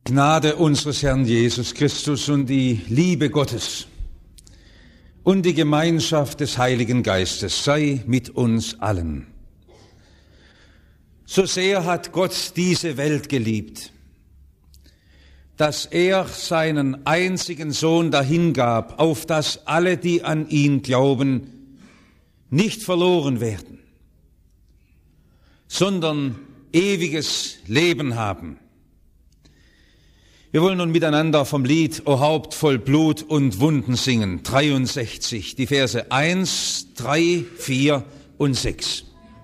Gnade unseres Herrn Jesus Christus und die Liebe Gottes und die Gemeinschaft des Heiligen Geistes sei mit uns allen. So sehr hat Gott diese Welt geliebt, dass er seinen einzigen Sohn dahingab, auf dass alle, die an ihn glauben, nicht verloren werden, sondern ewiges Leben haben. Wir wollen nun miteinander vom Lied O Haupt voll Blut und Wunden singen, 63, die Verse 1, 3, 4 und 6.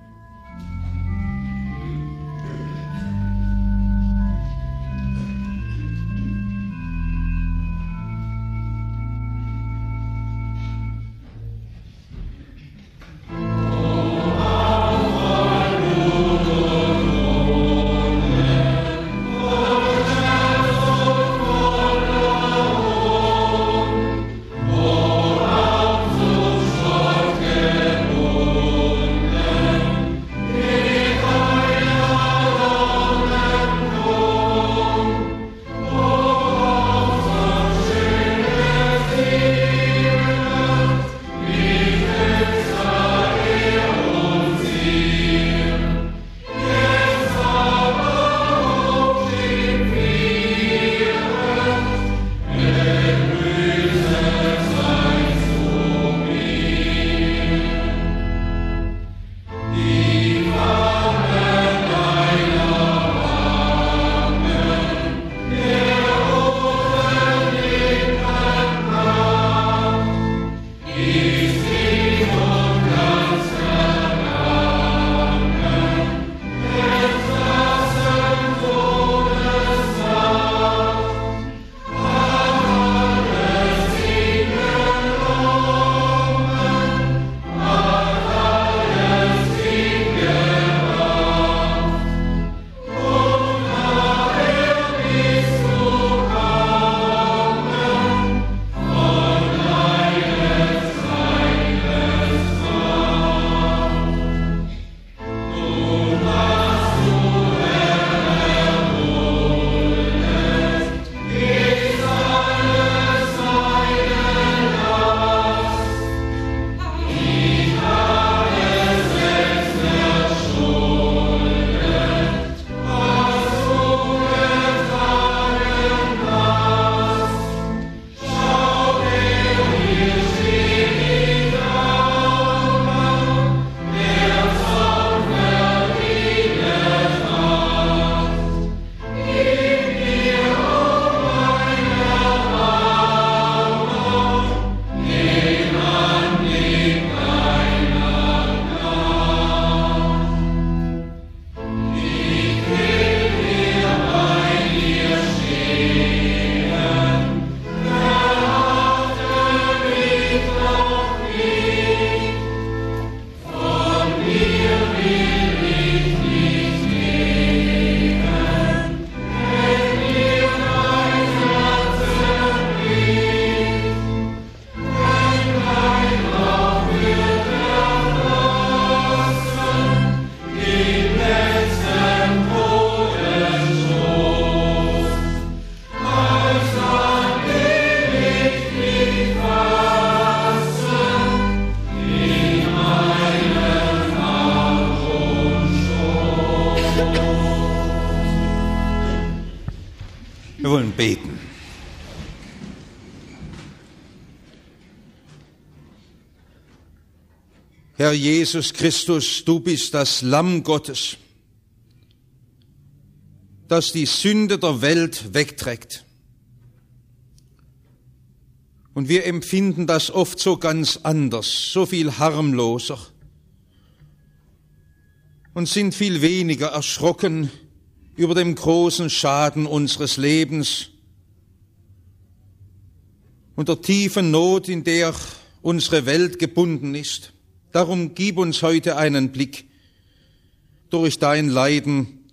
Wir wollen beten. Herr Jesus Christus, du bist das Lamm Gottes, das die Sünde der Welt wegträgt. Und wir empfinden das oft so ganz anders, so viel harmloser und sind viel weniger erschrocken über den großen Schaden unseres Lebens und der tiefen Not, in der unsere Welt gebunden ist. Darum gib uns heute einen Blick durch dein Leiden,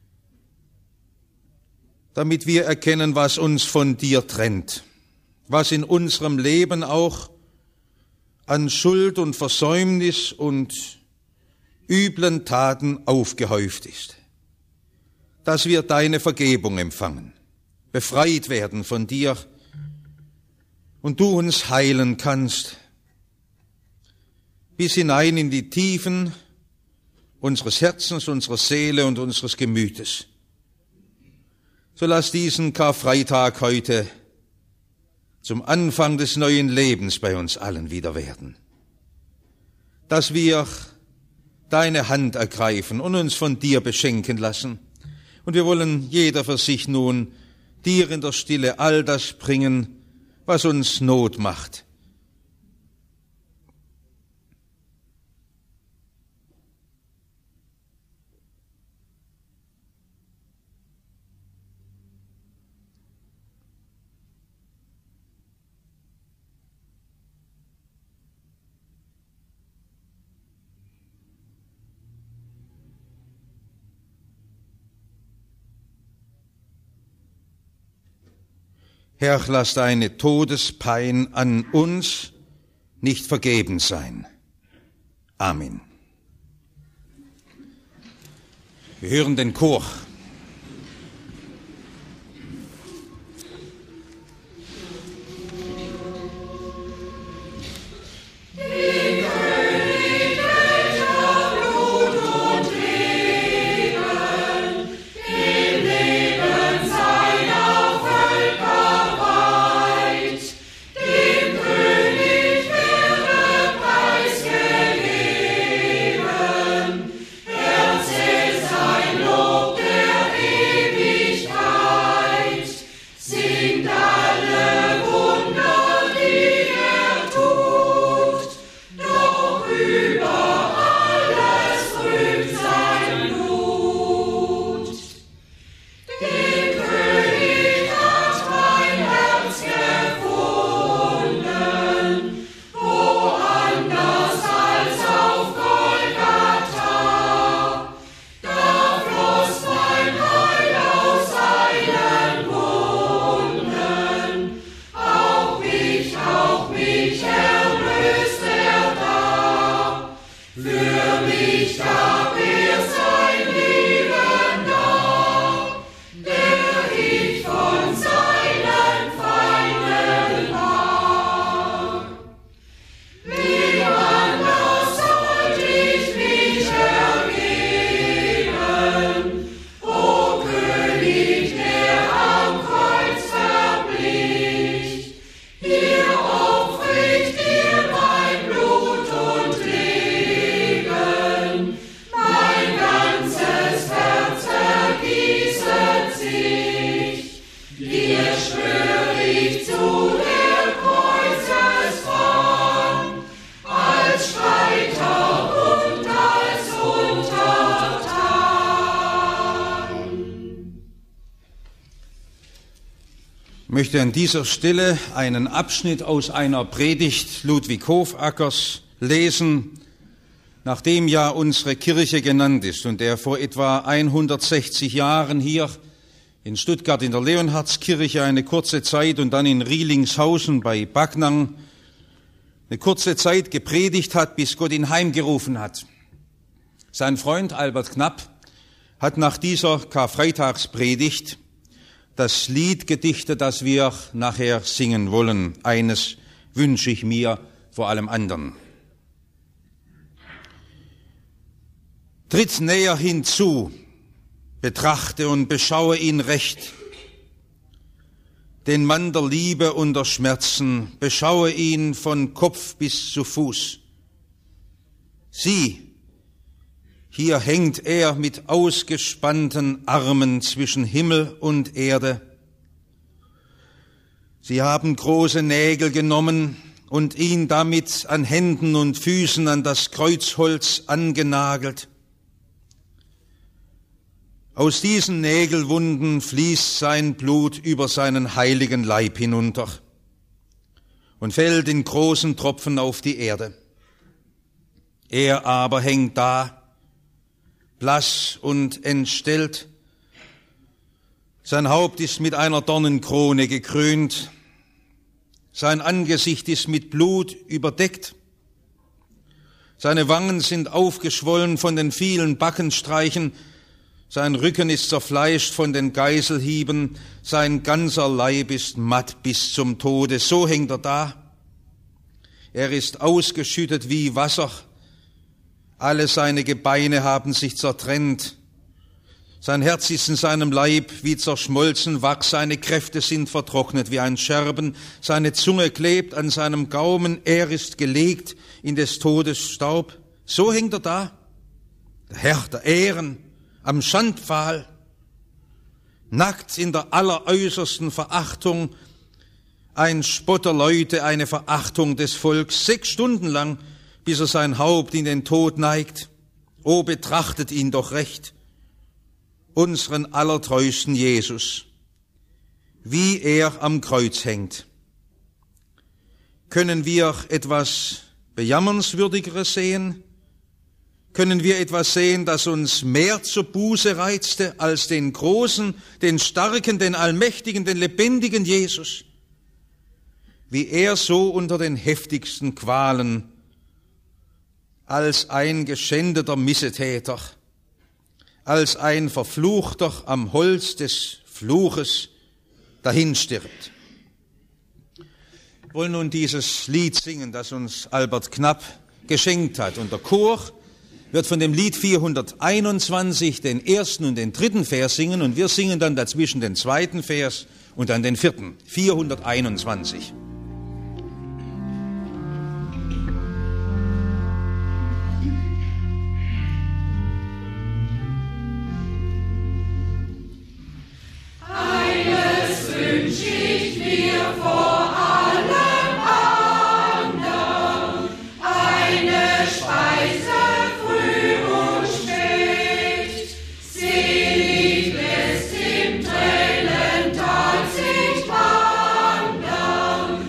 damit wir erkennen, was uns von dir trennt, was in unserem Leben auch an Schuld und Versäumnis und üblen Taten aufgehäuft ist, dass wir deine Vergebung empfangen befreit werden von dir und du uns heilen kannst, bis hinein in die Tiefen unseres Herzens, unserer Seele und unseres Gemütes. So lass diesen Karfreitag heute zum Anfang des neuen Lebens bei uns allen wieder werden, dass wir deine Hand ergreifen und uns von dir beschenken lassen. Und wir wollen jeder für sich nun dir in der Stille all das bringen, was uns Not macht. Herr, lass deine Todespein an uns nicht vergebens sein. Amen. Wir hören den Chor. Ich möchte an dieser Stelle einen Abschnitt aus einer Predigt Ludwig Hofackers lesen, nachdem ja unsere Kirche genannt ist und der vor etwa 160 Jahren hier in Stuttgart in der Leonhardskirche eine kurze Zeit und dann in Rielingshausen bei Backnang eine kurze Zeit gepredigt hat, bis Gott ihn heimgerufen hat. Sein Freund Albert Knapp hat nach dieser Karfreitagspredigt das Lied gedichtet, das wir nachher singen wollen. Eines wünsche ich mir vor allem anderen. Tritt näher hinzu, betrachte und beschaue ihn recht, den Mann der Liebe und der Schmerzen, beschaue ihn von Kopf bis zu Fuß. Sieh, hier hängt er mit ausgespannten Armen zwischen Himmel und Erde. Sie haben große Nägel genommen und ihn damit an Händen und Füßen an das Kreuzholz angenagelt. Aus diesen Nägelwunden fließt sein Blut über seinen heiligen Leib hinunter und fällt in großen Tropfen auf die Erde. Er aber hängt da, blass und entstellt. Sein Haupt ist mit einer Dornenkrone gekrönt. Sein Angesicht ist mit Blut überdeckt. Seine Wangen sind aufgeschwollen von den vielen Backenstreichen. Sein Rücken ist zerfleischt von den Geißelhieben, sein ganzer Leib ist matt bis zum Tode. So hängt er da. Er ist ausgeschüttet wie Wasser. Alle seine Gebeine haben sich zertrennt. Sein Herz ist in seinem Leib wie zerschmolzen Wachs. Seine Kräfte sind vertrocknet wie ein Scherben. Seine Zunge klebt an seinem Gaumen. Er ist gelegt in des Todes Staub. So hängt er da. Der Herr der Ehren am Schandpfahl, nackt in der alleräußersten Verachtung, ein Spott der Leute, eine Verachtung des Volks, 6 Stunden lang, bis er sein Haupt in den Tod neigt. O, betrachtet ihn doch recht, unseren allertreuesten Jesus, wie er am Kreuz hängt. Können wir etwas Bejammernswürdigeres sehen? Können wir etwas sehen, das uns mehr zur Buße reizte als den großen, den starken, den allmächtigen, den lebendigen Jesus? Wie er so unter den heftigsten Qualen als ein geschändeter Missetäter, als ein Verfluchter am Holz des Fluches dahinstirbt. Wir wollen nun dieses Lied singen, das uns Albert Knapp geschenkt hat. Und der Chor wird von dem Lied 421 den 1. und den 3. Vers singen und wir singen dann dazwischen den 2. Vers und dann den 4. 421. Selig lässt im Tränental sich wandern.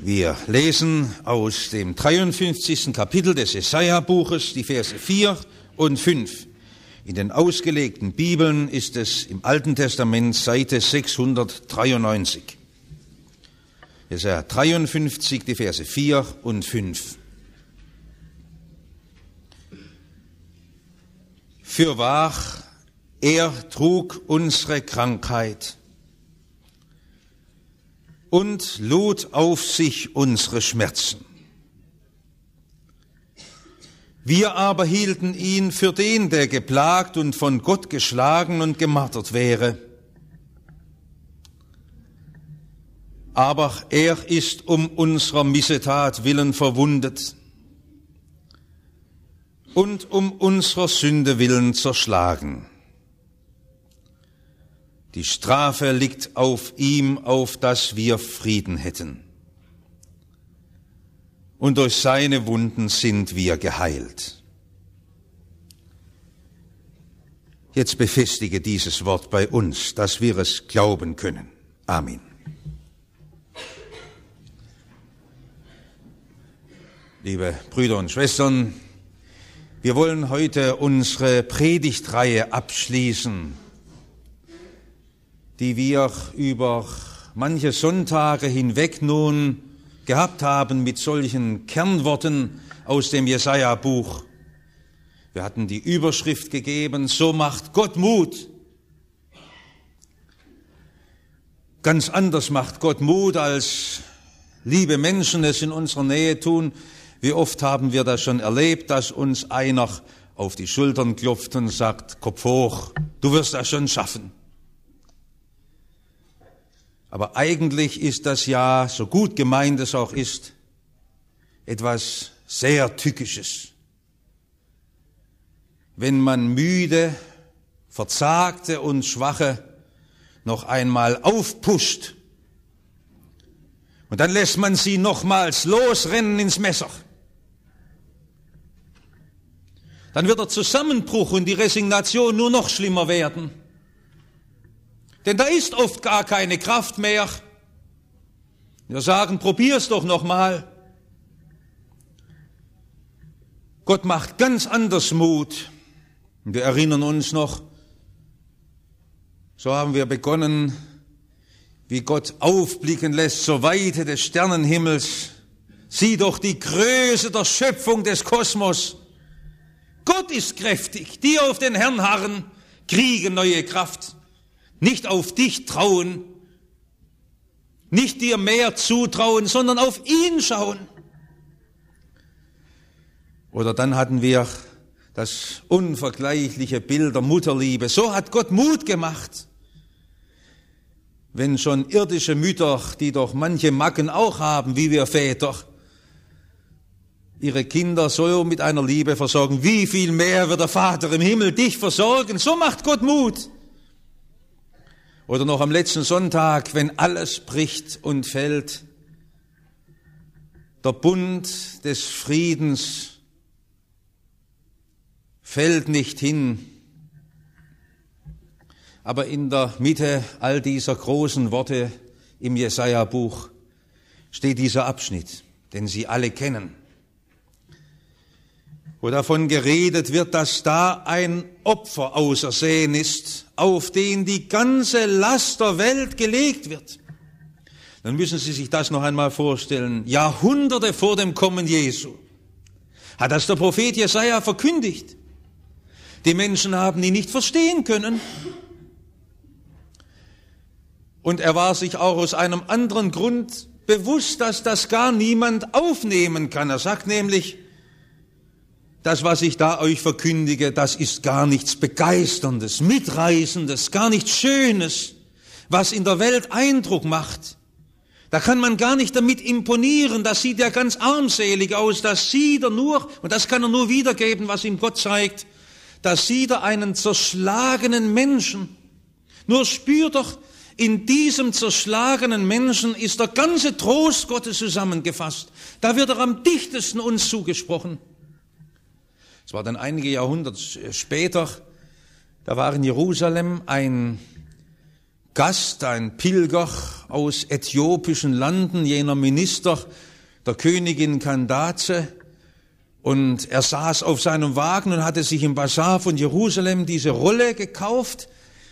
Wir lesen aus dem 53. Kapitel des Jesaja-Buches die Verse 4 und 5. In den ausgelegten Bibeln ist es im Alten Testament Seite 693. Jesaja 53, die Verse 4 und 5. Fürwahr, er trug unsere Krankheit und lud auf sich unsere Schmerzen. Wir aber hielten ihn für den, der geplagt und von Gott geschlagen und gemartert wäre. Aber er ist um unserer Missetat willen verwundet und um unserer Sünde willen zerschlagen. Die Strafe liegt auf ihm, auf dass wir Frieden hätten. Und durch seine Wunden sind wir geheilt. Jetzt befestige dieses Wort bei uns, dass wir es glauben können. Amen. Liebe Brüder und Schwestern, wir wollen heute unsere Predigtreihe abschließen, die wir über manche Sonntage hinweg nun gehabt haben mit solchen Kernworten aus dem Jesaja-Buch. Wir hatten die Überschrift gegeben, so macht Gott Mut. Ganz anders macht Gott Mut, als liebe Menschen es in unserer Nähe tun. Wie oft haben wir das schon erlebt, dass uns einer auf die Schultern klopft und sagt, Kopf hoch, du wirst das schon schaffen. Aber eigentlich ist das ja, so gut gemeint es auch ist, etwas sehr Tückisches. Wenn man müde, verzagte und Schwache noch einmal aufpusht und dann lässt man sie nochmals losrennen ins Messer, dann wird der Zusammenbruch und die Resignation nur noch schlimmer werden. Denn da ist oft gar keine Kraft mehr. Wir sagen, probier's doch nochmal. Gott macht ganz anders Mut. Und wir erinnern uns noch, so haben wir begonnen, wie Gott aufblicken lässt zur Weite des Sternenhimmels. Sieh doch die Größe der Schöpfung des Kosmos. Gott ist kräftig, die auf den Herrn harren, kriegen neue Kraft. Nicht auf dich trauen, nicht dir mehr zutrauen, sondern auf ihn schauen. Oder dann hatten wir das unvergleichliche Bild der Mutterliebe. So hat Gott Mut gemacht. Wenn schon irdische Mütter, die doch manche Macken auch haben, wie wir Väter, ihre Kinder so mit einer Liebe versorgen, wie viel mehr wird der Vater im Himmel dich versorgen? So macht Gott Mut. Oder noch am letzten Sonntag, wenn alles bricht und fällt, der Bund des Friedens fällt nicht hin. Aber in der Mitte all dieser großen Worte im Jesaja-Buch steht dieser Abschnitt, den Sie alle kennen, wo davon geredet wird, dass da ein Opfer ausersehen ist, auf den die ganze Last der Welt gelegt wird. Dann müssen Sie sich das noch einmal vorstellen. Jahrhunderte vor dem Kommen Jesu hat das der Prophet Jesaja verkündigt. Die Menschen haben ihn nicht verstehen können. Und er war sich auch aus einem anderen Grund bewusst, dass das gar niemand aufnehmen kann. Er sagt nämlich, das, was ich da euch verkündige, das ist gar nichts Begeisterndes, Mitreißendes, gar nichts Schönes, was in der Welt Eindruck macht. Da kann man gar nicht damit imponieren, das sieht ja ganz armselig aus, das sieht er nur, und das kann er nur wiedergeben, was ihm Gott zeigt, da sieht er einen zerschlagenen Menschen. Nur spürt doch, in diesem zerschlagenen Menschen ist der ganze Trost Gottes zusammengefasst. Da wird er am dichtesten uns zugesprochen. Es war dann einige Jahrhunderte später, da war in Jerusalem ein Gast, ein Pilger aus äthiopischen Landen, jener Minister der Königin Candace. Und er saß auf seinem Wagen und hatte sich im Basar von Jerusalem diese Rolle gekauft.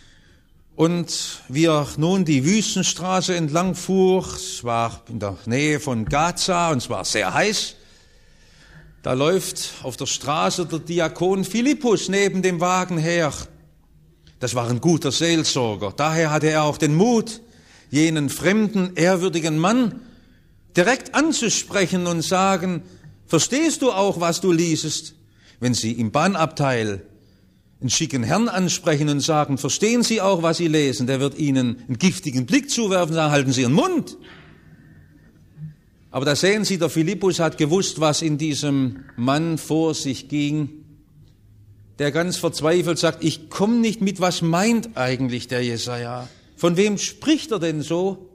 Und wie er nun die Wüstenstraße entlang fuhr, es war in der Nähe von Gaza und es war sehr heiß, da läuft auf der Straße der Diakon Philippus neben dem Wagen her. Das war ein guter Seelsorger. Daher hatte er auch den Mut, jenen fremden, ehrwürdigen Mann direkt anzusprechen und sagen, verstehst du auch, was du liesest? Wenn Sie im Bahnabteil einen schicken Herrn ansprechen und sagen, verstehen Sie auch, was Sie lesen, der wird Ihnen einen giftigen Blick zuwerfen und sagen, halten Sie Ihren Mund. Aber da sehen Sie, der Philippus hat gewusst, was in diesem Mann vor sich ging, der ganz verzweifelt sagt, ich komme nicht mit, was meint eigentlich der Jesaja? Von wem spricht er denn so?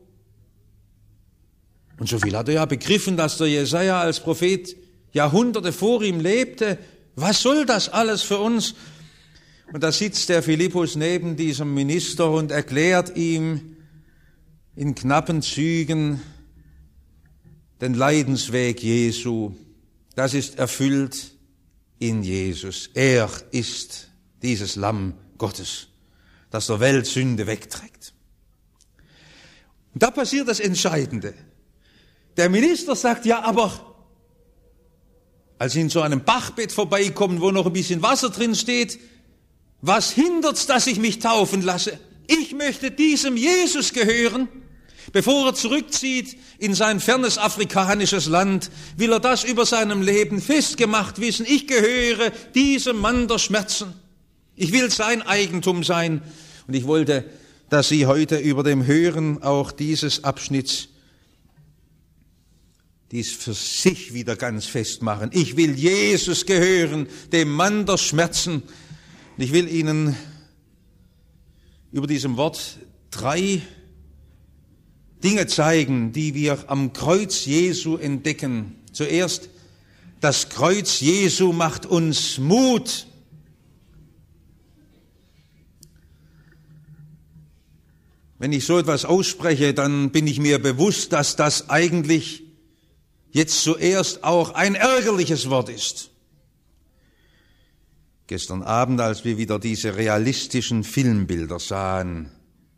Und so viel hat er ja begriffen, dass der Jesaja als Prophet Jahrhunderte vor ihm lebte. Was soll das alles für uns? Und da sitzt der Philippus neben diesem Minister und erklärt ihm in knappen Zügen den Leidensweg Jesu. Das ist erfüllt in Jesus. Er ist dieses Lamm Gottes, das der Welt Sünde wegträgt. Und da passiert das Entscheidende. Der Minister sagt, ja, aber als sie in so einem Bachbett vorbeikommen, wo noch ein bisschen Wasser drin steht, was hindert's, dass ich mich taufen lasse? Ich möchte diesem Jesus gehören. Bevor er zurückzieht in sein fernes afrikanisches Land, will er das über seinem Leben festgemacht wissen. Ich gehöre diesem Mann der Schmerzen. Ich will sein Eigentum sein. Und ich wollte, dass Sie heute über dem Hören auch dieses Abschnitts dies für sich wieder ganz festmachen. Ich will Jesus gehören, dem Mann der Schmerzen. Und ich will Ihnen über diesem Wort 3 Dinge zeigen, die wir am Kreuz Jesu entdecken. Zuerst, das Kreuz Jesu macht uns Mut. Wenn ich so etwas ausspreche, dann bin ich mir bewusst, dass das eigentlich jetzt zuerst auch ein ärgerliches Wort ist. Gestern Abend, als wir wieder diese realistischen Filmbilder sahen,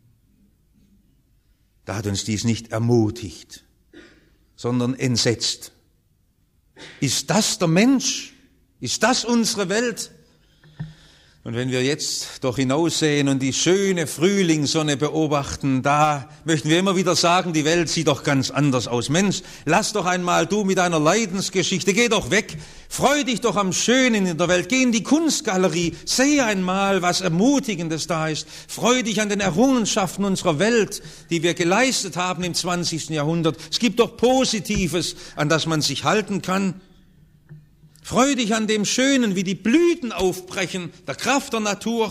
da hat uns dies nicht ermutigt, sondern entsetzt. Ist das der Mensch? Ist das unsere Welt? Und wenn wir jetzt doch hinaussehen und die schöne Frühlingssonne beobachten, da möchten wir immer wieder sagen, die Welt sieht doch ganz anders aus. Mensch, lass doch einmal du mit deiner Leidensgeschichte, geh doch weg, freu dich doch am Schönen in der Welt, geh in die Kunstgalerie, sehe einmal, was Ermutigendes da ist, freu dich an den Errungenschaften unserer Welt, die wir geleistet haben im 20. Jahrhundert. Es gibt doch Positives, an das man sich halten kann. Freu dich an dem Schönen, wie die Blüten aufbrechen, der Kraft der Natur.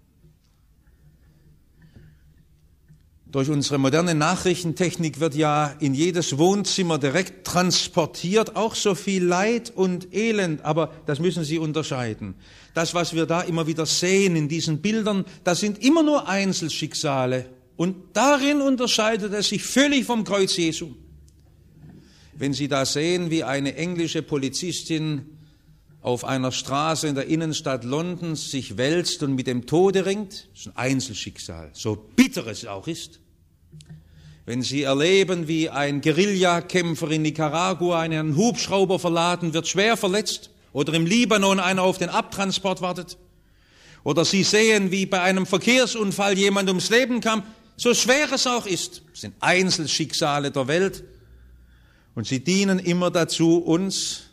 Durch unsere moderne Nachrichtentechnik wird ja in jedes Wohnzimmer direkt transportiert, auch so viel Leid und Elend, aber das müssen Sie unterscheiden. Das, was wir da immer wieder sehen in diesen Bildern, das sind immer nur Einzelschicksale und darin unterscheidet es sich völlig vom Kreuz Jesu. Wenn Sie da sehen, wie eine englische Polizistin auf einer Straße in der Innenstadt Londons sich wälzt und mit dem Tode ringt, das ist ein Einzelschicksal, so bitter es auch ist. Wenn Sie erleben, wie ein Guerillakämpfer in Nicaragua in einen Hubschrauber verladen wird, schwer verletzt, oder im Libanon einer auf den Abtransport wartet, oder Sie sehen, wie bei einem Verkehrsunfall jemand ums Leben kam, so schwer es auch ist, das sind Einzelschicksale der Welt, und sie dienen immer dazu, uns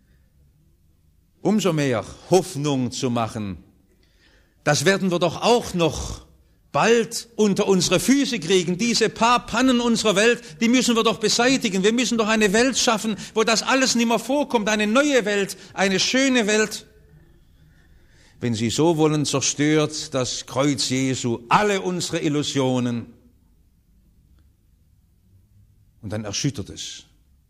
umso mehr Hoffnung zu machen. Das werden wir doch auch noch bald unter unsere Füße kriegen. Diese paar Pannen unserer Welt, die müssen wir doch beseitigen. Wir müssen doch eine Welt schaffen, wo das alles nicht mehr vorkommt. Eine neue Welt, eine schöne Welt. Wenn Sie so wollen, zerstört das Kreuz Jesu alle unsere Illusionen. Und dann erschüttert es.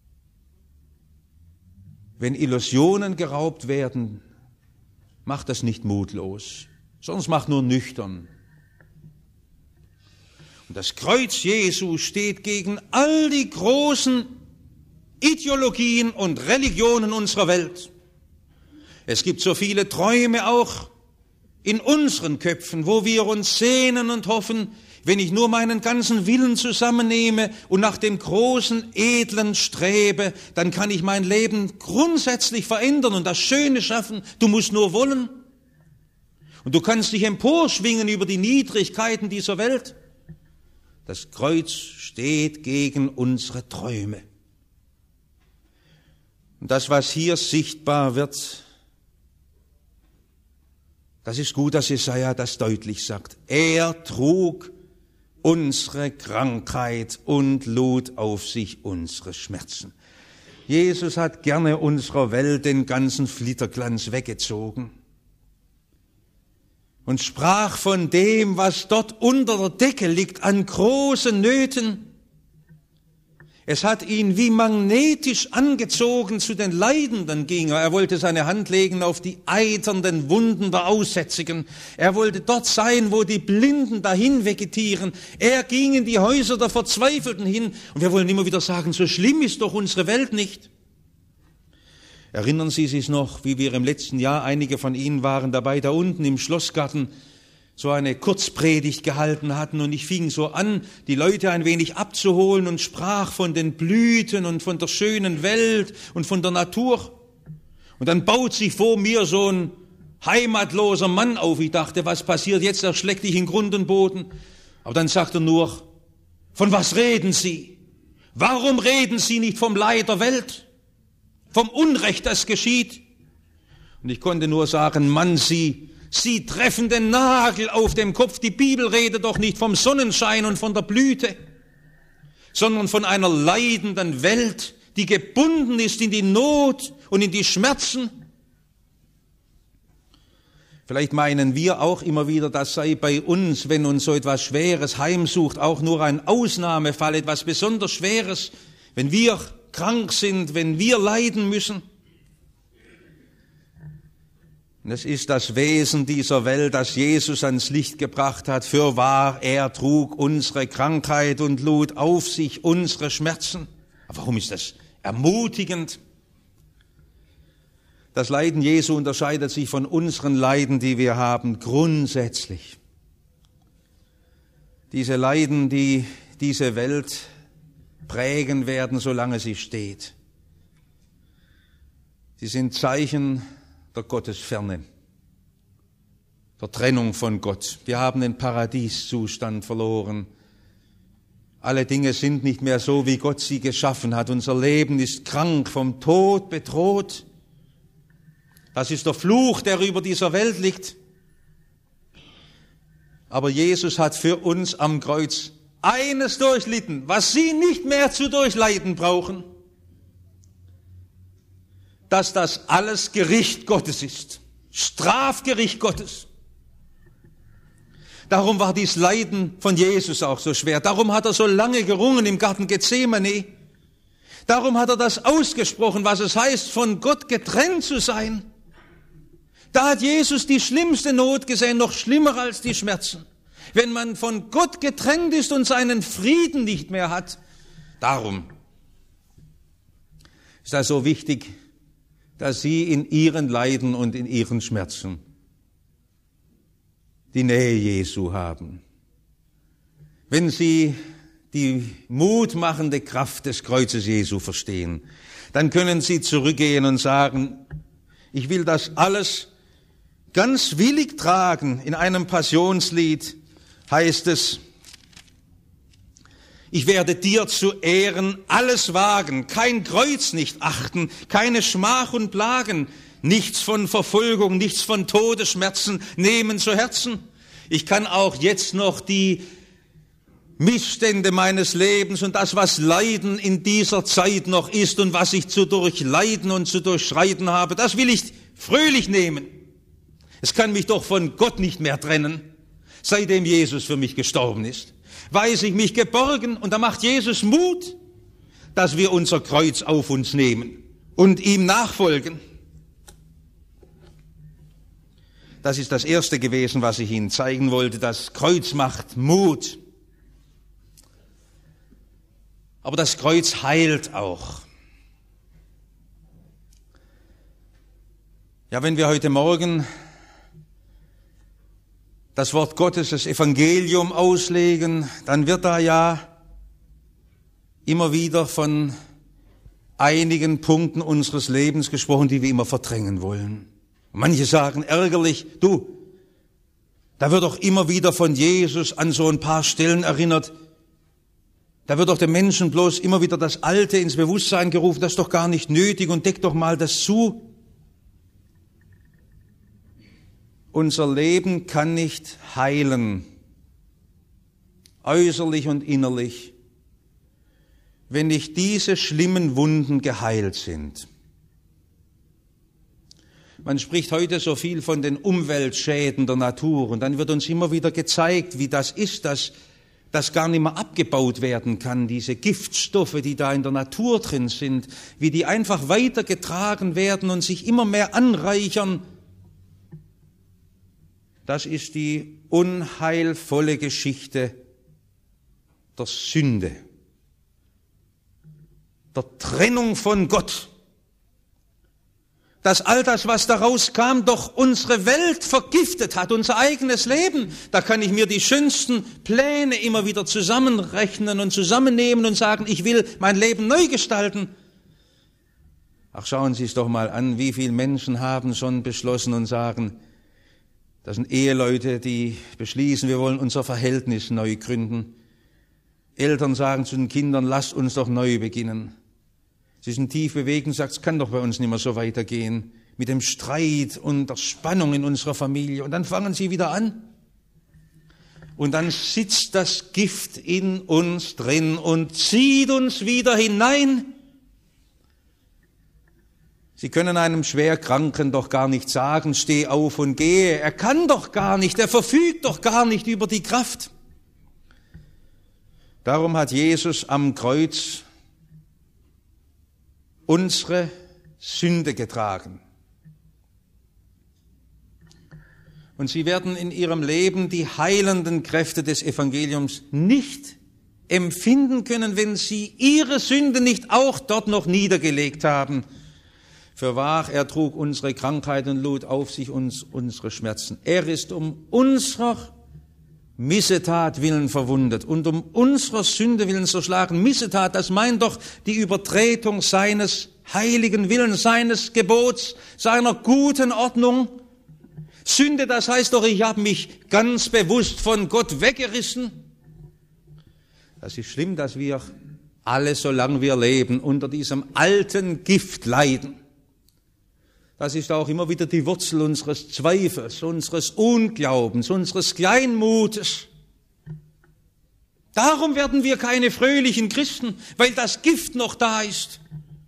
Wenn Illusionen geraubt werden, macht das nicht mutlos, sondern es macht nur nüchtern. Und das Kreuz Jesu steht gegen all die großen Ideologien und Religionen unserer Welt. Es gibt so viele Träume auch in unseren Köpfen, wo wir uns sehnen und hoffen, wenn ich nur meinen ganzen Willen zusammennehme und nach dem großen, edlen strebe, dann kann ich mein Leben grundsätzlich verändern und das Schöne schaffen. Du musst nur wollen. Und du kannst dich emporschwingen über die Niedrigkeiten dieser Welt. Das Kreuz steht gegen unsere Träume. Und das, was hier sichtbar wird, das ist gut, dass Jesaja das deutlich sagt. Er trug unsere Krankheit und lud auf sich unsere Schmerzen. Jesus hat gerne unserer Welt den ganzen Flitterglanz weggezogen und sprach von dem, was dort unter der Decke liegt, an großen Nöten. Es hat ihn wie magnetisch angezogen, zu den Leidenden ging er. Er wollte seine Hand legen auf die eiternden Wunden der Aussätzigen. Er wollte dort sein, wo die Blinden dahin vegetieren. Er ging in die Häuser der Verzweifelten hin. Und wir wollen immer wieder sagen, so schlimm ist doch unsere Welt nicht. Erinnern Sie sich noch, wie wir im letzten Jahr, einige von Ihnen waren dabei, da unten im Schlossgarten, so eine Kurzpredigt gehalten hatten und ich fing so an, die Leute ein wenig abzuholen und sprach von den Blüten und von der schönen Welt und von der Natur. Und dann baut sich vor mir so ein heimatloser Mann auf. Ich dachte, was passiert jetzt? Er schlägt dich in Grund und Boden. Aber dann sagt er nur, von was reden Sie? Warum reden Sie nicht vom Leid der Welt? Vom Unrecht, das geschieht? Und ich konnte nur sagen, Mann, Sie treffen den Nagel auf dem Kopf. Die Bibel redet doch nicht vom Sonnenschein und von der Blüte, sondern von einer leidenden Welt, die gebunden ist in die Not und in die Schmerzen. Vielleicht meinen wir auch immer wieder, das sei bei uns, wenn uns so etwas Schweres heimsucht, auch nur ein Ausnahmefall, etwas besonders Schweres, wenn wir krank sind, wenn wir leiden müssen. Und es ist das Wesen dieser Welt, das Jesus ans Licht gebracht hat. Fürwahr, er trug unsere Krankheit und lud auf sich unsere Schmerzen. Aber warum ist das ermutigend? Das Leiden Jesu unterscheidet sich von unseren Leiden, die wir haben, grundsätzlich. Diese Leiden, die diese Welt prägen werden, solange sie steht. Sie sind Zeichen der Gottesferne, der Trennung von Gott. Wir haben den Paradieszustand verloren. Alle Dinge sind nicht mehr so, wie Gott sie geschaffen hat. Unser Leben ist krank, vom Tod bedroht. Das ist der Fluch, der über dieser Welt liegt. Aber Jesus hat für uns am Kreuz eines durchlitten, was Sie nicht mehr zu durchleiden brauchen, dass das alles Gericht Gottes ist, Strafgericht Gottes. Darum war dies Leiden von Jesus auch so schwer. Darum hat er so lange gerungen im Garten Gethsemane. Darum hat er das ausgesprochen, was es heißt, von Gott getrennt zu sein. Da hat Jesus die schlimmste Not gesehen, noch schlimmer als die Schmerzen. Wenn man von Gott getrennt ist und seinen Frieden nicht mehr hat, darum ist das so wichtig, dass Sie in Ihren Leiden und in Ihren Schmerzen die Nähe Jesu haben. Wenn Sie die mutmachende Kraft des Kreuzes Jesu verstehen, dann können Sie zurückgehen und sagen, ich will das alles ganz willig tragen. In einem Passionslied heißt es, ich werde dir zu Ehren alles wagen, kein Kreuz nicht achten, keine Schmach und Plagen, nichts von Verfolgung, nichts von Todesschmerzen nehmen zu Herzen. Ich kann auch jetzt noch die Missstände meines Lebens und das, was Leiden in dieser Zeit noch ist und was ich zu durchleiden und zu durchschreiten habe, das will ich fröhlich nehmen. Es kann mich doch von Gott nicht mehr trennen, seitdem Jesus für mich gestorben ist. Weiß ich mich geborgen und da macht Jesus Mut, dass wir unser Kreuz auf uns nehmen und ihm nachfolgen. Das ist das Erste gewesen, was ich Ihnen zeigen wollte. Das Kreuz macht Mut. Aber das Kreuz heilt auch. Ja, wenn wir heute Morgen das Wort Gottes, das Evangelium auslegen, dann wird da ja immer wieder von einigen Punkten unseres Lebens gesprochen, die wir immer verdrängen wollen. Manche sagen ärgerlich, da wird doch immer wieder von Jesus an so ein paar Stellen erinnert. Da wird doch dem Menschen bloß immer wieder das Alte ins Bewusstsein gerufen, das ist doch gar nicht nötig und deckt doch mal das zu. Unser Leben kann nicht heilen, äußerlich und innerlich, wenn nicht diese schlimmen Wunden geheilt sind. Man spricht heute so viel von den Umweltschäden der Natur und dann wird uns immer wieder gezeigt, wie das ist, dass das gar nicht mehr abgebaut werden kann, diese Giftstoffe, die da in der Natur drin sind, wie die einfach weitergetragen werden und sich immer mehr anreichern. Das ist die unheilvolle Geschichte der Sünde, der Trennung von Gott. Dass all das, was daraus kam, doch unsere Welt vergiftet hat, unser eigenes Leben. Da kann ich mir die schönsten Pläne immer wieder zusammenrechnen und zusammennehmen und sagen, ich will mein Leben neu gestalten. Ach, schauen Sie es doch mal an, wie viele Menschen haben schon beschlossen und sagen, das sind Eheleute, die beschließen, wir wollen unser Verhältnis neu gründen. Eltern sagen zu den Kindern, lasst uns doch neu beginnen. Sie sind tief bewegt und sagen, es kann doch bei uns nicht mehr so weitergehen, mit dem Streit und der Spannung in unserer Familie. Und dann fangen sie wieder an. Und dann sitzt das Gift in uns drin und zieht uns wieder hinein. Sie können einem Schwerkranken doch gar nicht sagen, steh auf und gehe. Er kann doch gar nicht, er verfügt doch gar nicht über die Kraft. Darum hat Jesus am Kreuz unsere Sünde getragen. Und Sie werden in Ihrem Leben die heilenden Kräfte des Evangeliums nicht empfinden können, wenn Sie Ihre Sünde nicht auch dort noch niedergelegt haben. Fürwahr, er trug unsere Krankheit und lud auf sich unsere Schmerzen. Er ist um unserer Missetat willen verwundet und um unserer Sünde willen zerschlagen. Missetat, das meint doch die Übertretung seines heiligen Willens, seines Gebots, seiner guten Ordnung. Sünde, das heißt doch, ich habe mich ganz bewusst von Gott weggerissen. Das ist schlimm, dass wir alle, solange wir leben, unter diesem alten Gift leiden. Das ist auch immer wieder die Wurzel unseres Zweifels, unseres Unglaubens, unseres Kleinmutes. Darum werden wir keine fröhlichen Christen, weil das Gift noch da ist.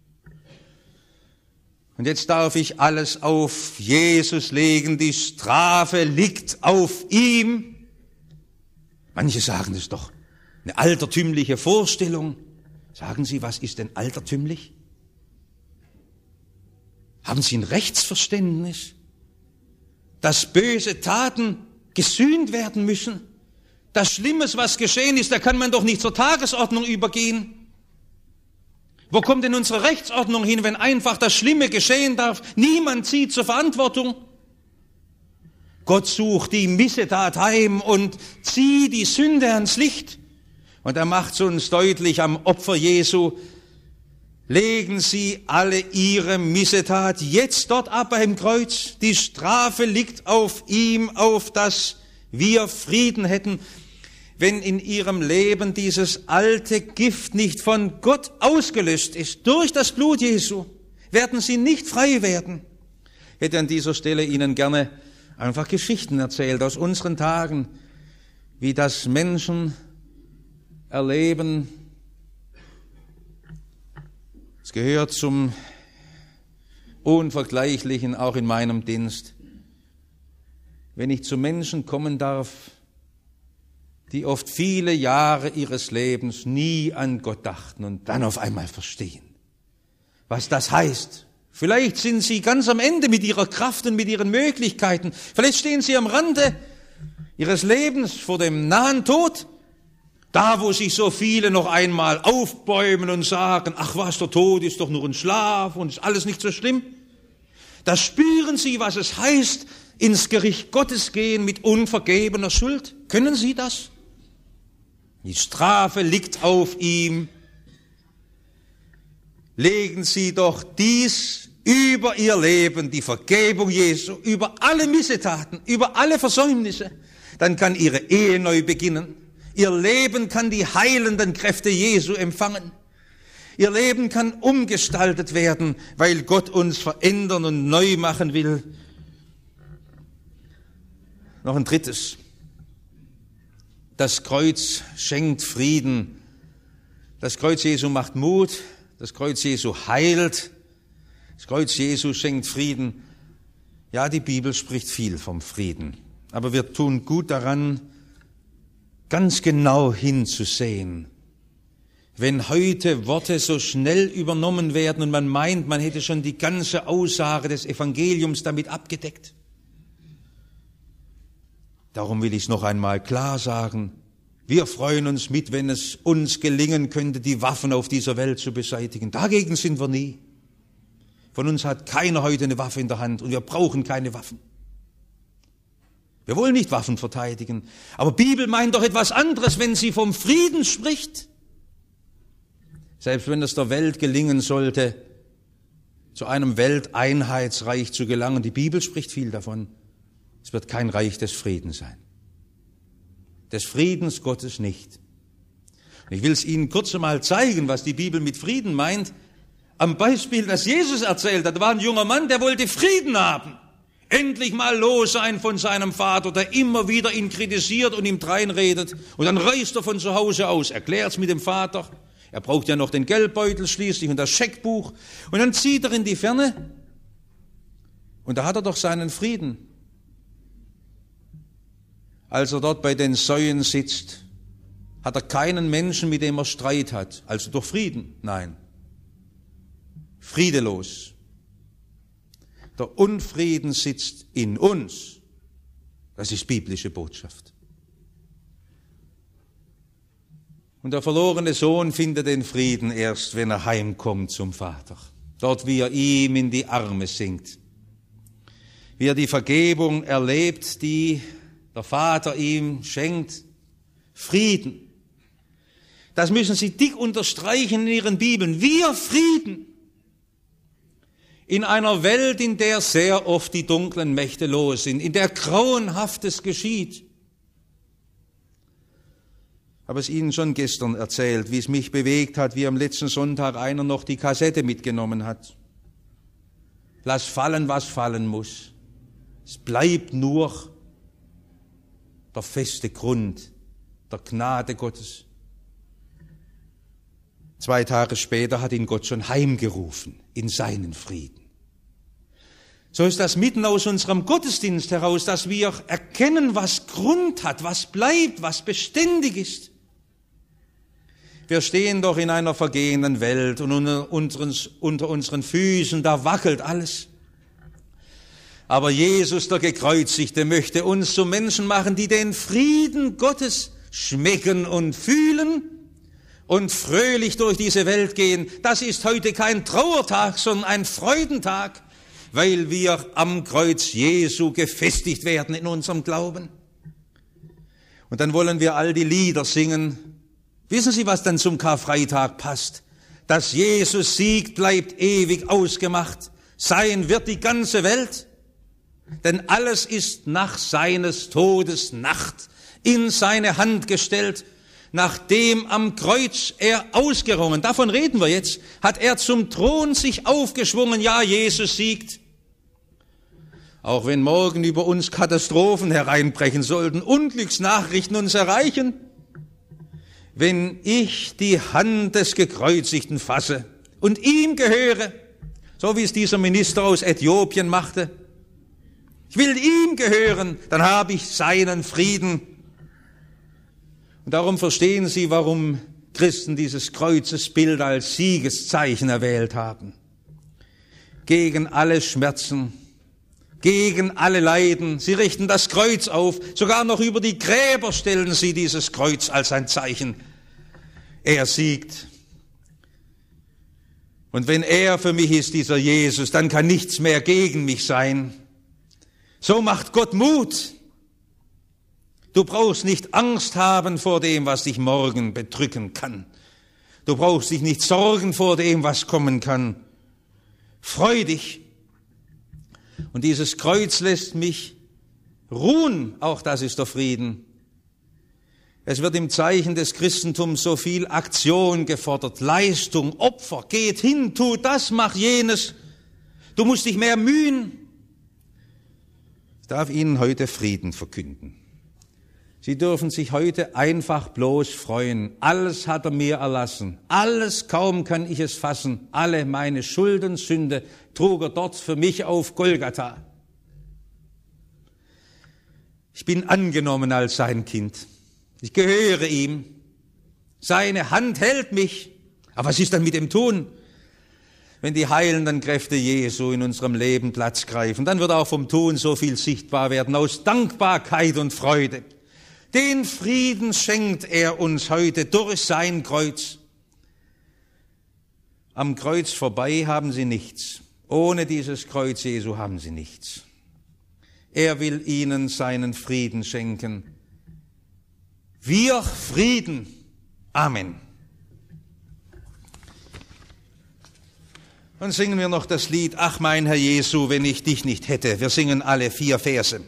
Und jetzt darf ich alles auf Jesus legen, die Strafe liegt auf ihm. Manche sagen, das ist doch eine altertümliche Vorstellung. Sagen Sie, was ist denn altertümlich? Haben Sie ein Rechtsverständnis, dass böse Taten gesühnt werden müssen? Das Schlimmes, was geschehen ist, da kann man doch nicht zur Tagesordnung übergehen. Wo kommt denn unsere Rechtsordnung hin, wenn einfach das Schlimme geschehen darf? Niemand zieht zur Verantwortung. Gott sucht die Missetat heim und zieht die Sünde ans Licht. Und er macht es uns deutlich am Opfer Jesu. Legen Sie alle Ihre Missetat jetzt dort ab beim Kreuz. Die Strafe liegt auf ihm, auf dass wir Frieden hätten. Wenn in Ihrem Leben dieses alte Gift nicht von Gott ausgelöscht ist, durch das Blut Jesu, werden Sie nicht frei werden. Ich hätte an dieser Stelle Ihnen gerne einfach Geschichten erzählt aus unseren Tagen, wie das Menschen erleben. Es gehört zum Unvergleichlichen auch in meinem Dienst, wenn ich zu Menschen kommen darf, die oft viele Jahre ihres Lebens nie an Gott dachten und dann auf einmal verstehen, was das heißt. Vielleicht sind sie ganz am Ende mit ihrer Kraft und mit ihren Möglichkeiten. Vielleicht stehen sie am Rande ihres Lebens vor dem nahen Tod Da, wo sich so viele noch einmal aufbäumen und sagen, ach was, der Tod ist doch nur ein Schlaf und ist alles nicht so schlimm. Da spüren Sie, was es heißt, ins Gericht Gottes gehen mit unvergebener Schuld. Können Sie das? Die Strafe liegt auf ihm. Legen Sie doch dies über Ihr Leben, die Vergebung Jesu, über alle Missetaten, über alle Versäumnisse. Dann kann Ihre Ehe neu beginnen. Ihr Leben kann die heilenden Kräfte Jesu empfangen. Ihr Leben kann umgestaltet werden, weil Gott uns verändern und neu machen will. Noch ein drittes. Das Kreuz schenkt Frieden. Das Kreuz Jesu macht Mut. Das Kreuz Jesu heilt. Das Kreuz Jesu schenkt Frieden. Ja, die Bibel spricht viel vom Frieden. Aber wir tun gut daran, ganz genau hinzusehen. Wenn heute Worte so schnell übernommen werden und man meint, man hätte schon die ganze Aussage des Evangeliums damit abgedeckt. Darum will ich es noch einmal klar sagen. Wir freuen uns mit, wenn es uns gelingen könnte, die Waffen auf dieser Welt zu beseitigen. Dagegen sind wir nie. Von uns hat keiner heute eine Waffe in der Hand und wir brauchen keine Waffen. Wir wollen nicht Waffen verteidigen. Aber Bibel meint doch etwas anderes, wenn sie vom Frieden spricht. Selbst wenn es der Welt gelingen sollte, zu einem Welteinheitsreich zu gelangen, die Bibel spricht viel davon. Es wird kein Reich des Friedens sein. Des Friedens Gottes nicht. Und ich will es Ihnen kurz einmal zeigen, was die Bibel mit Frieden meint. Am Beispiel, das Jesus erzählt hat, da war ein junger Mann, der wollte Frieden haben. Endlich mal los sein von seinem Vater, der immer wieder ihn kritisiert und ihm dreinredet. Und dann reist er von zu Hause aus, erklärt es mit dem Vater. Er braucht ja noch den Geldbeutel schließlich und das Scheckbuch. Und dann zieht er in die Ferne. Und da hat er doch seinen Frieden. Als er dort bei den Säuen sitzt, hat er keinen Menschen, mit dem er Streit hat. Also durch Frieden? Nein. Friedelos. Der Unfrieden sitzt in uns. Das ist biblische Botschaft. Und der verlorene Sohn findet den Frieden erst, wenn er heimkommt zum Vater. Dort, wie er ihm in die Arme sinkt. Wie er die Vergebung erlebt, die der Vater ihm schenkt. Frieden. Das müssen Sie dick unterstreichen in Ihren Bibeln. Wir Frieden. In einer Welt, in der sehr oft die dunklen Mächte los sind, in der Grauenhaftes geschieht. Ich habe es Ihnen schon gestern erzählt, wie es mich bewegt hat, wie am letzten Sonntag einer noch die Kassette mitgenommen hat. Lass fallen, was fallen muss. Es bleibt nur der feste Grund der Gnade Gottes. 2 Tage später hat ihn Gott schon heimgerufen in seinen Frieden. So ist das mitten aus unserem Gottesdienst heraus, dass wir erkennen, was Grund hat, was bleibt, was beständig ist. Wir stehen doch in einer vergehenden Welt und unter unseren Füßen, da wackelt alles. Aber Jesus, der Gekreuzigte, möchte uns zu Menschen machen, die den Frieden Gottes schmecken und fühlen und fröhlich durch diese Welt gehen. Das ist heute kein Trauertag, sondern ein Freudentag, weil wir am Kreuz Jesu gefestigt werden in unserem Glauben. Und dann wollen wir all die Lieder singen. Wissen Sie, was dann zum Karfreitag passt? Dass Jesus siegt, bleibt ewig ausgemacht. Sein wird die ganze Welt. Denn alles ist nach seines Todes Nacht in seine Hand gestellt. Nachdem am Kreuz er ausgerungen, davon reden wir jetzt, hat er zum Thron sich aufgeschwungen. Ja, Jesus siegt. Auch wenn morgen über uns Katastrophen hereinbrechen sollten, Unglücksnachrichten uns erreichen, wenn ich die Hand des Gekreuzigten fasse und ihm gehöre, so wie es dieser Minister aus Äthiopien machte, ich will ihm gehören, dann habe ich seinen Frieden. Und darum verstehen Sie, warum Christen dieses Kreuzesbild als Siegeszeichen erwählt haben. Gegen alle Schmerzen, gegen alle Leiden. Sie richten das Kreuz auf, sogar noch über die Gräber stellen sie dieses Kreuz als ein Zeichen. Er siegt. Und wenn er für mich ist, dieser Jesus, dann kann nichts mehr gegen mich sein. So macht Gott Mut. Du brauchst nicht Angst haben vor dem, was dich morgen bedrücken kann. Du brauchst dich nicht sorgen vor dem, was kommen kann. Freu dich. Und dieses Kreuz lässt mich ruhen. Auch das ist der Frieden. Es wird im Zeichen des Christentums so viel Aktion gefordert, Leistung, Opfer. Geht hin, tu das, mach jenes. Du musst dich mehr mühen. Ich darf Ihnen heute Frieden verkünden. Sie dürfen sich heute einfach bloß freuen. Alles hat er mir erlassen. Alles, kaum kann ich es fassen. Alle meine Schuld und Sünde trug er dort für mich auf Golgatha. Ich bin angenommen als sein Kind. Ich gehöre ihm. Seine Hand hält mich. Aber was ist dann mit dem Tun? Wenn die heilenden Kräfte Jesu in unserem Leben Platz greifen, dann wird auch vom Tun so viel sichtbar werden, aus Dankbarkeit und Freude. Den Frieden schenkt er uns heute durch sein Kreuz. Am Kreuz vorbei haben Sie nichts. Ohne dieses Kreuz Jesu haben Sie nichts. Er will Ihnen seinen Frieden schenken. Wir Frieden. Amen. Dann singen wir noch das Lied, Ach mein Herr Jesu, wenn ich dich nicht hätte. Wir singen alle 4 Verse.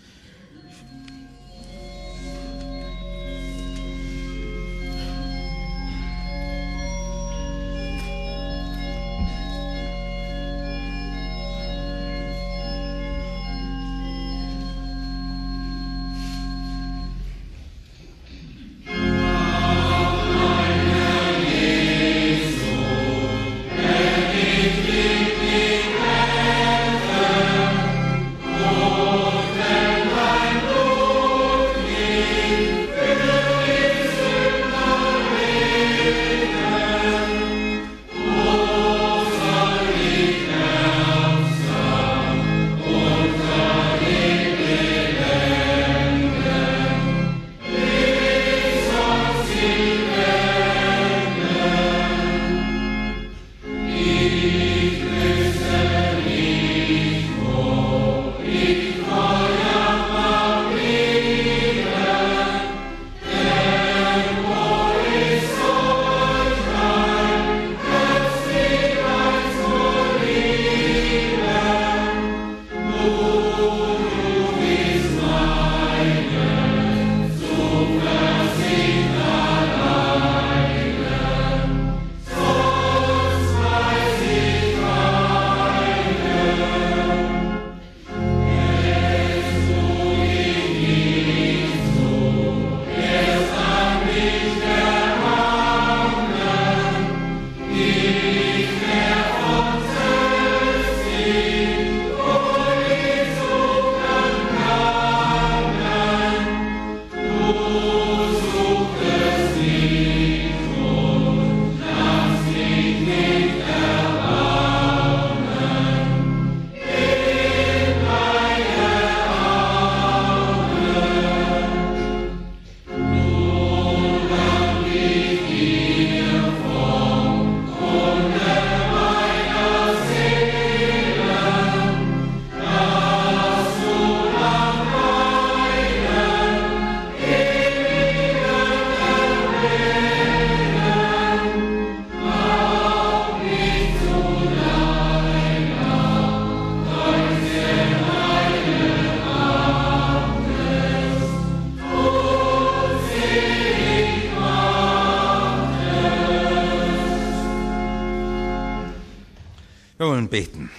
Wir wollen beten.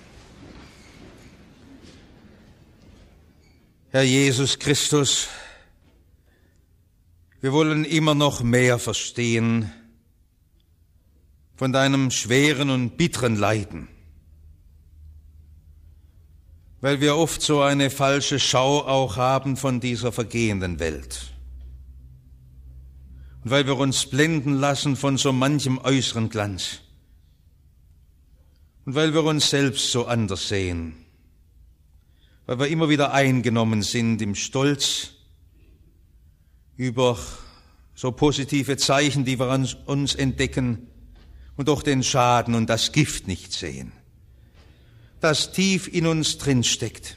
Herr Jesus Christus, wir wollen immer noch mehr verstehen von deinem schweren und bitteren Leiden, weil wir oft so eine falsche Schau auch haben von dieser vergehenden Welt und weil wir uns blenden lassen von so manchem äußeren Glanz und weil wir uns selbst so anders sehen. weil wir immer wieder eingenommen sind im Stolz über so positive Zeichen, die wir an uns entdecken und doch den Schaden und das Gift nicht sehen, das tief in uns drin steckt.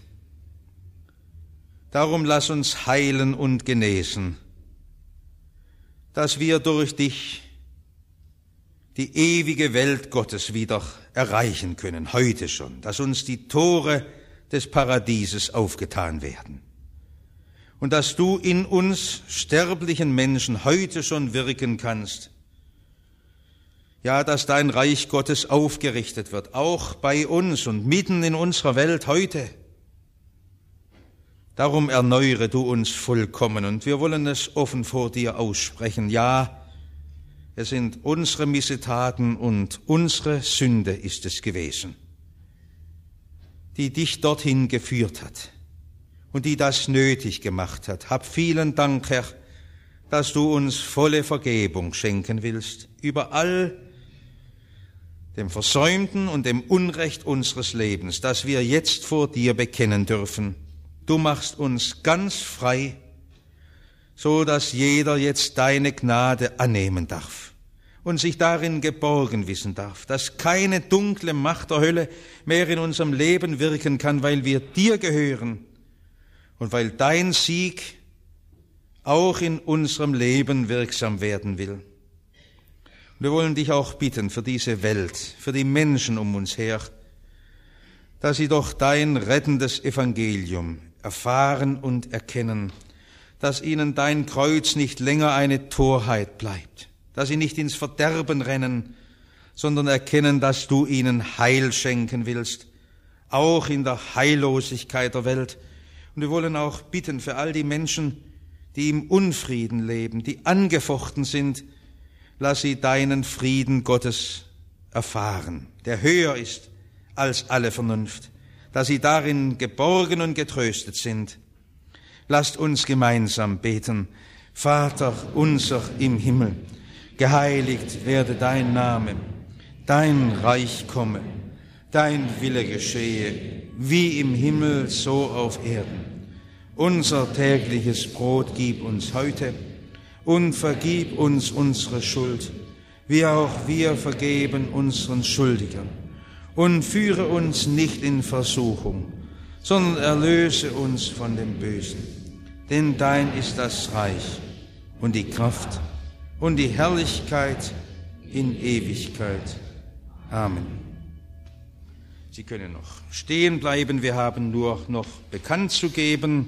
Darum lass uns heilen und genesen, dass wir durch dich die ewige Welt Gottes wieder erreichen können, heute schon, dass uns die Tore des Paradieses aufgetan werden und dass du in uns sterblichen Menschen heute schon wirken kannst. Ja, dass dein Reich Gottes aufgerichtet wird, auch bei uns und mitten in unserer Welt heute. Darum erneuere du uns vollkommen und wir wollen es offen vor dir aussprechen. Ja, es sind unsere Missetaten und unsere Sünde ist es gewesen, die dich dorthin geführt hat und die das nötig gemacht hat. Hab vielen Dank, Herr, dass du uns volle Vergebung schenken willst über all dem Versäumten und dem Unrecht unseres Lebens, das wir jetzt vor dir bekennen dürfen. Du machst uns ganz frei, so dass jeder jetzt deine Gnade annehmen darf und sich darin geborgen wissen darf, dass keine dunkle Macht der Hölle mehr in unserem Leben wirken kann, weil wir dir gehören und weil dein Sieg auch in unserem Leben wirksam werden will. Und wir wollen dich auch bitten für diese Welt, für die Menschen um uns her, dass sie doch dein rettendes Evangelium erfahren und erkennen, dass ihnen dein Kreuz nicht länger eine Torheit bleibt, dass sie nicht ins Verderben rennen, sondern erkennen, dass du ihnen Heil schenken willst, auch in der Heillosigkeit der Welt. Und wir wollen auch bitten für all die Menschen, die im Unfrieden leben, die angefochten sind, lass sie deinen Frieden Gottes erfahren, der höher ist als alle Vernunft, dass sie darin geborgen und getröstet sind. Lasst uns gemeinsam beten. Vater unser im Himmel, geheiligt werde dein Name, dein Reich komme, dein Wille geschehe, wie im Himmel, so auf Erden. Unser tägliches Brot gib uns heute und vergib uns unsere Schuld, wie auch wir vergeben unseren Schuldigern. Und führe uns nicht in Versuchung, sondern erlöse uns von dem Bösen. Denn dein ist das Reich und die Kraft und die Herrlichkeit in Ewigkeit. Amen. Sie können noch stehen bleiben, wir haben nur noch bekannt zu geben.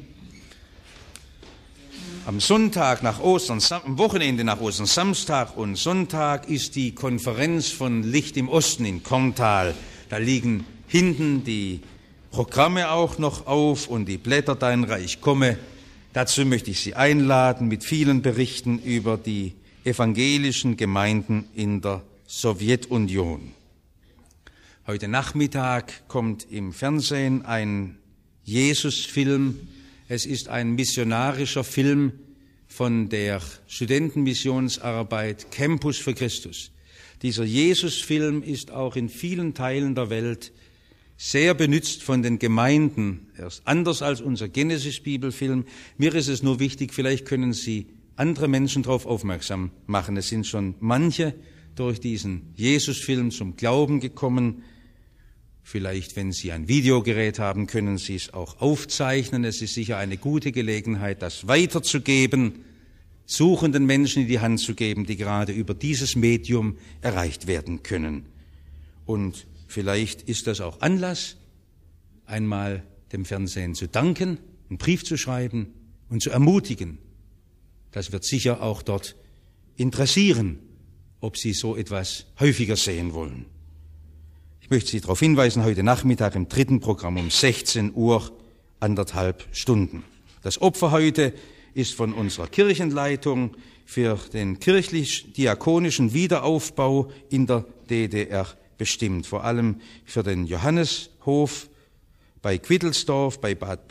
Am Sonntag nach Ostern, am Wochenende nach Ostern, Samstag und Sonntag ist die Konferenz von Licht im Osten in Korntal. Da liegen hinten die Programme auch noch auf und die Blätter Dein Reich komme. Dazu möchte ich Sie einladen mit vielen Berichten über die evangelischen Gemeinden in der Sowjetunion. Heute Nachmittag kommt im Fernsehen ein Jesus-Film. Es ist ein missionarischer Film von der Studentenmissionsarbeit Campus für Christus. Dieser Jesus-Film ist auch in vielen Teilen der Welt sehr benutzt von den Gemeinden. Er ist anders als unser Genesis-Bibelfilm. Mir ist es nur wichtig, vielleicht können Sie andere Menschen darauf aufmerksam machen. Es sind schon manche durch diesen Jesus-Film zum Glauben gekommen. Vielleicht, wenn Sie ein Videogerät haben, können Sie es auch aufzeichnen. Es ist sicher eine gute Gelegenheit, das weiterzugeben, suchenden Menschen in die Hand zu geben, die gerade über dieses Medium erreicht werden können. Und vielleicht ist das auch Anlass, einmal dem Fernsehen zu danken, einen Brief zu schreiben und zu ermutigen. Das wird sicher auch dort interessieren, ob Sie so etwas häufiger sehen wollen. Ich möchte Sie darauf hinweisen, heute Nachmittag im 3. Programm um 16 Uhr, 1,5 Stunden. Das Opfer heute ist von unserer Kirchenleitung für den kirchlich-diakonischen Wiederaufbau in der DDR bestimmt. Vor allem für den Johanneshof bei Quittelsdorf, bei Bad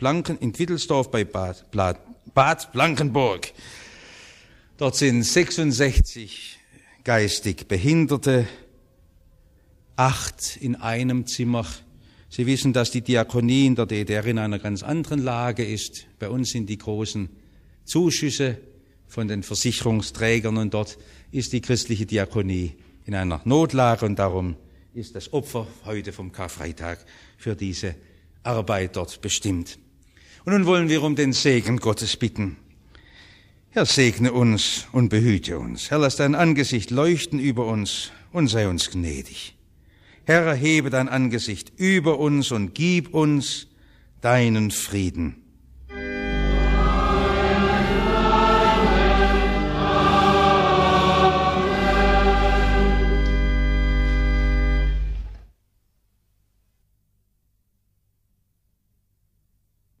Blankenburg. Dort sind 66 geistig Behinderte, 8 in einem Zimmer. Sie wissen, dass die Diakonie in der DDR in einer ganz anderen Lage ist. Bei uns sind die großen Zuschüsse von den Versicherungsträgern und dort ist die christliche Diakonie in einer Notlage und darum ist das Opfer heute vom Karfreitag für diese Arbeit dort bestimmt. Und nun wollen wir um den Segen Gottes bitten. Herr, segne uns und behüte uns. Herr, lass dein Angesicht leuchten über uns und sei uns gnädig. Herr, erhebe dein Angesicht über uns und gib uns deinen Frieden.